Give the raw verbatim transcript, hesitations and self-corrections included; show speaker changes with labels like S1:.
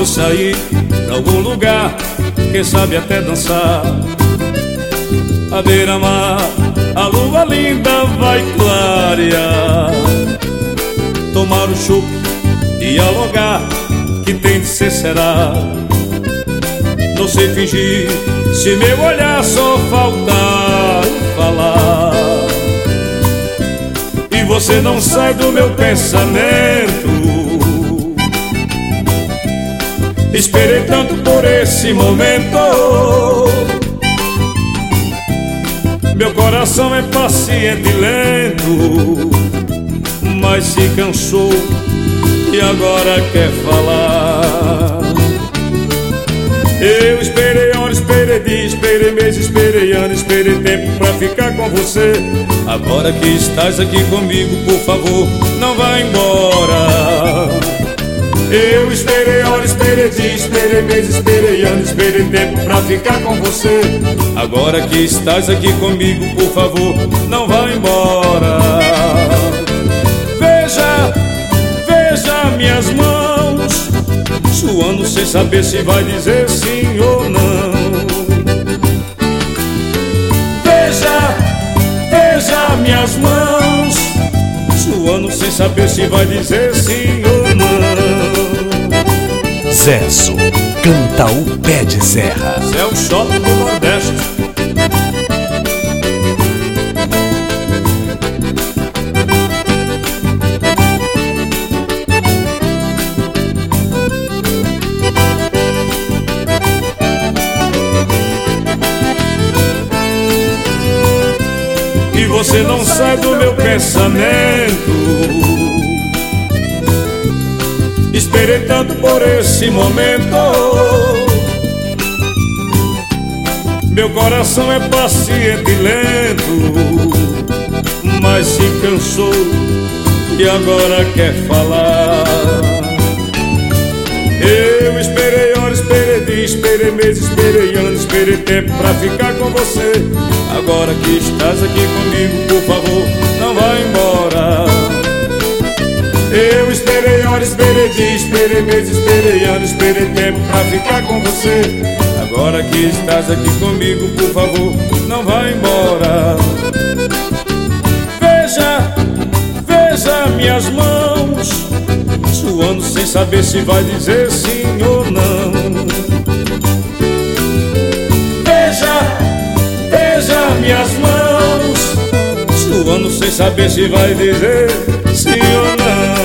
S1: vou sair pra algum lugar, quem sabe até dançar. À beira-mar, a lua linda vai clarear. Tomar o chopp, dialogar, que tem de ser será. Não sei fingir, se meu olhar só faltar falar. E você não sai do meu pensamento. Esperei tanto por esse momento. Meu coração é paciente e lento, mas se cansou e agora quer falar. Eu esperei horas, esperei dias, esperei meses, esperei anos, esperei tempo pra ficar com você. Agora que estás aqui comigo, por favor, não vá embora. Eu esperei horas, esperei dias, esperei meses, esperei anos, esperei tempo pra ficar com você. Agora que estás aqui comigo, por favor, não vá embora. Veja, veja minhas mãos, suando sem saber se vai dizer sim ou não. Veja, veja minhas mãos, suando sem saber se vai dizer sim ou não.
S2: Zezo, canta o pé de serra.
S1: É o shopping do Nordeste. E você não sai do meu pensamento. Esperei tanto por esse momento. Meu coração é paciente e lento, mas se cansou e agora quer falar. Eu esperei horas, esperei dias, esperei meses, esperei anos, esperei tempo pra ficar com você. Agora que estás aqui comigo, por favor, não vá embora. Eu esperei horas, esperei dias, esperei meses, esperei anos, esperei tempo pra ficar com você. Agora que estás aqui comigo, por favor, não vá embora. Veja, veja minhas mãos, suando sem saber se vai dizer sim ou não. Veja, veja minhas mãos, suando sem saber se vai dizer sim ou não.